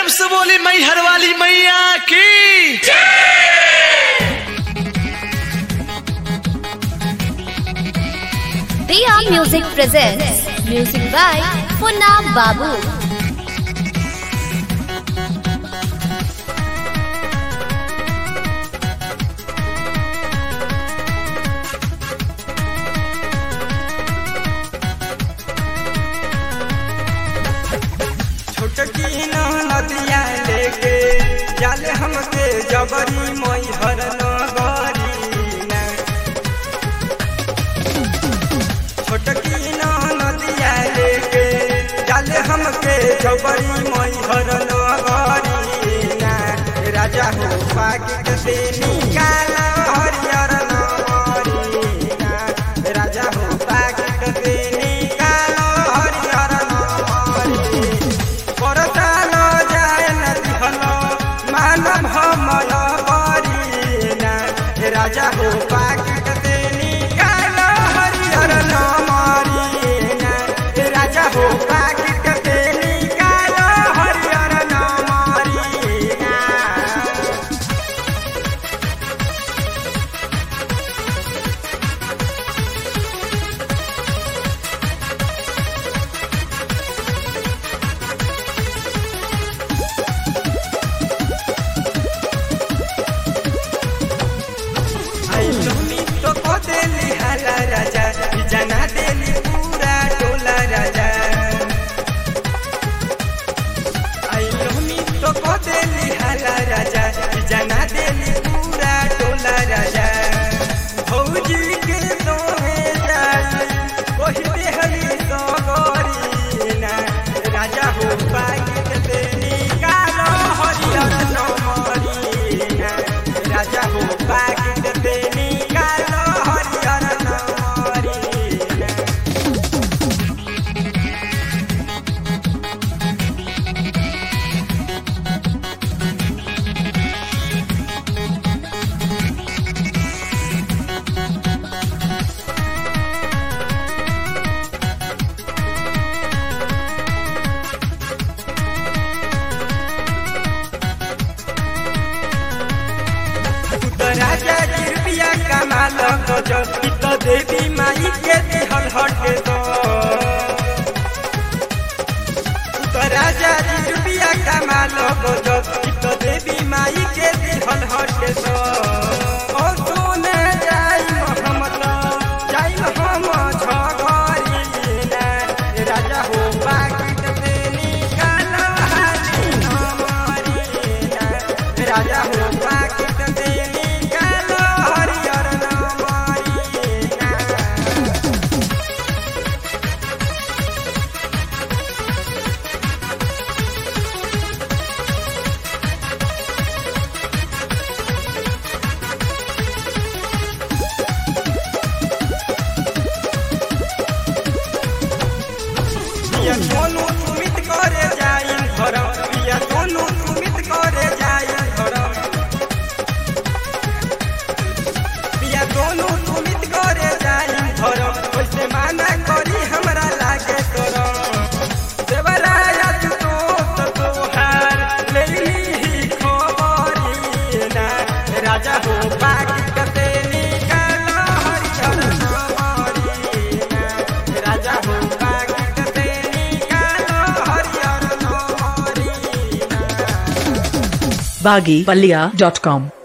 प्रेम से बोली मैहर वाली मैया की Diya Music presents music by Punna Babu. छोटकी नदिया लेके जाले हमके जबरी मैहर नगरी छोटकी नदिया लेके जाले हमके जबरी मैहर नगरी राजा हो पाकिट से निकाल हरियर नगरी राजा हो पाकिट से निकाल हरियर नगरी परताल जाए न दिहलो मानव हमर बरीना राजा हो पाकिट से निकाल हरियर नमरीना राजा हो पाकिट से निकाल हरियर नमरीना तो को देली हाला राजा जना देली पूरा टोला राजा आई लोमी तो को देली हाला राजा जना देली पूरा टोला राजा भौजी के दोहे जाई कोही देहली तो गोरीना राजा हो पाकिट से निकाल हरियर नमरीना राजा हो पाकिट से निकाल हरियर नमरीना राजा कृपया कमाल गजो तो देवी माई के दिहल हटे दो राजा कृपया कमाल गजो तो देवी माई के दिहल हटे दो ओ सोने जाई मोहम्मद जाई हम झगरीना राजा हो पाकिट से निकाल हाली नमरीना राजा हो पाकिट से पिया सोनू सुमित करे जाई घर पिया सोनू सुमित करे जाई घर पिया सोनू सुमित करे जाई घर वैसे माना करी हमरा लागे तोर देवराया तो तोहार लेली खबरीना राजा हो पाकिट से निकाल हरियर नमरीना राजा हो baggypalia.com